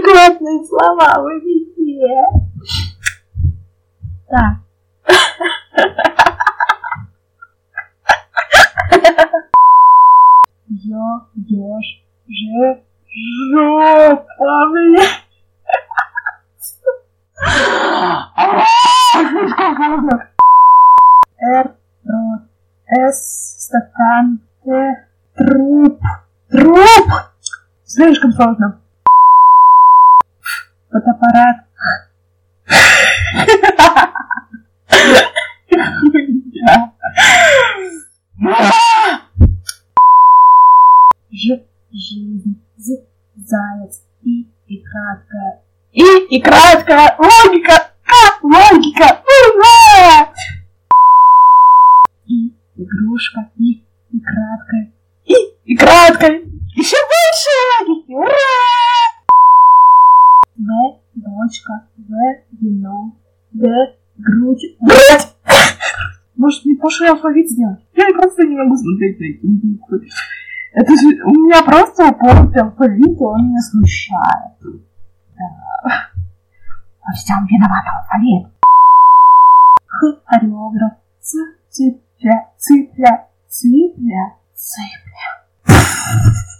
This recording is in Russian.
неадекватные слова вы везде. Так. Ёж, жопа, блядь. Р, рот, С, стакан, Т, труп. Слишком сложно. Фотоаппарат. Жизнь, заяц, и краткая, логика, ура! И игрушка, и краткая, еще больше логики, ура! В, бочка, В, вино, Д, грудь. Может, мне пошлый алфавит сделать? Я просто не могу смотреть на эти буквы. Это же у меня просто упоротый алфавит, и он меня смущает. Да. Во всем виноват алфавит. Х, хореограф. Цыпля.